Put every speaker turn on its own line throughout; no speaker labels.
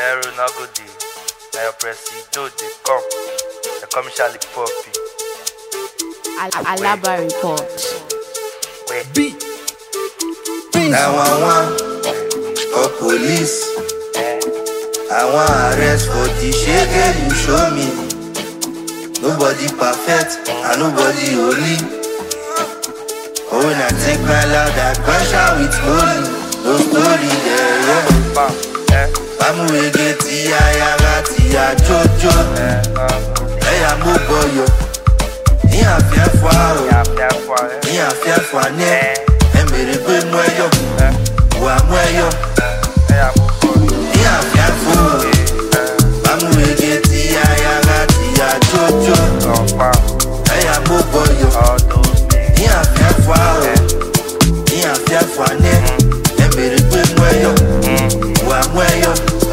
Nero no go dey. Na your presido dey come. They come Charlie Poppy.
Alaba report.
Wait.
B. 911 for police. I want arrest for the shege you show me. Nobody perfect and nobody holy. Oh, when I take my loud, I crash out with holy. No story there, yeah. Bamu ege tiya yaga tiya jojo. Hey, I'm a boy. Ni afia fwa o. Ni afia fwa ne. Emere gwe mweyo. Wa mweyo. Ni afia fwa o. Bamu ege tiya yaga tiya jojo. Hey, I'm a boy. Ni afia fwa o. Ni afia fwa ne. Emere gwe mweyo. Wa mweyo.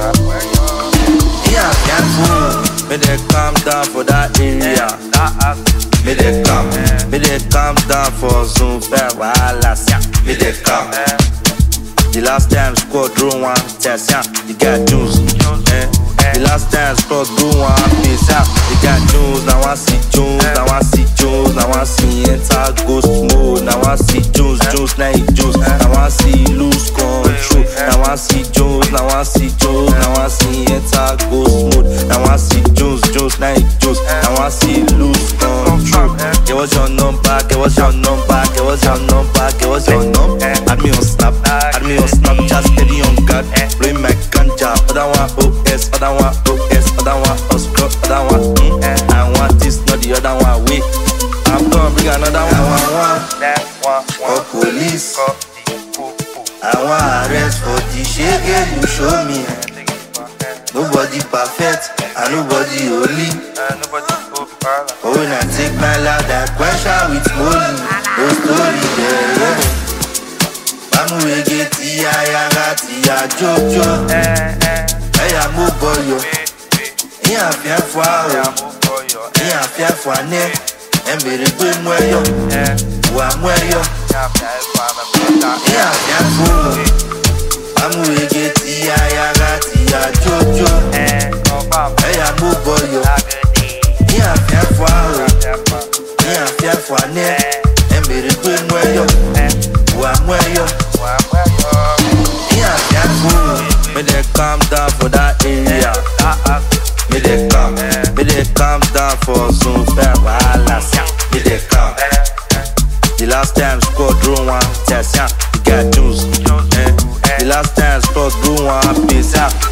Ni afia fwa o. May they calm down for that area. May they calm down for Zoom fair. May they calm. The last time squad drew one test, yeah, you got juice. The last time squad drew one piece, yeah, you got juice. Now I see juice, now I see juice, now I see enter ghost mode. Now I see juice, now he juice. Now I see lose control. Now I see juice, now I see juice, now I see enter ghost mode. Now I see juice, now he juice. Now I see lose control. Get what's your number, get what's your number, get what's your number, get what's your number. Add me on Snap, add me on Snapchat, steady on guard. Blowing my ganja, other one OS, other one OS, other one Oscar, other one I want this, not the other one. Wait, I'm gonna bring another one. For police, I want arrest for the shege you show me. Nobody perfect and nobody holy. Oh, when I take my loud, I crash out with holy. No story there, yeah. Bamu ege tiya yaga tiya jojo. Hey, I'm a boy. Ni afia fwa o. Ni afia fwa ne. Emere gwe mweyo. Wa mweyo. Ni afia fwa o. Bamu ege tiya yaga tiya jojo. Hey, I'm a boy. Ni afia fwa o. Ni afia fwa ne. Emere gwe mweyo. Wa mweyo. Ni afia fwa o. May they calm down for that area. May they calm down for Zoom fair. May they calm. The last time squad drew one test, yeah, you got juice. The last time squad drew one piece, yeah.